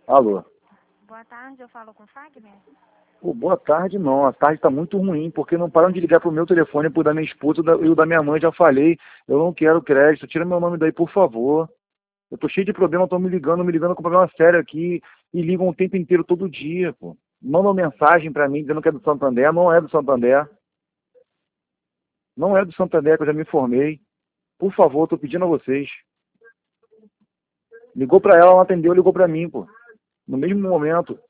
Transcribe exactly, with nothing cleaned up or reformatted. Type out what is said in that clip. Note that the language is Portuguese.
Alô. Boa tarde, eu falo com o Fagner? Pô, boa tarde, não. A tarde tá muito ruim, porque não param de ligar pro meu telefone, pro da minha esposa e da- e o da minha mãe, já falei. Eu não quero crédito, tira meu nome daí, por favor. Eu tô cheio de problema, estão me ligando, me ligando com problema sério aqui, e ligam o tempo inteiro, todo dia, pô. Mandam mensagem pra mim dizendo que é do Santander, não é do Santander. Não é do Santander, que eu já me informei. Por favor, tô pedindo a vocês. Ligou pra ela, não atendeu, ligou pra mim, pô. No mesmo momento.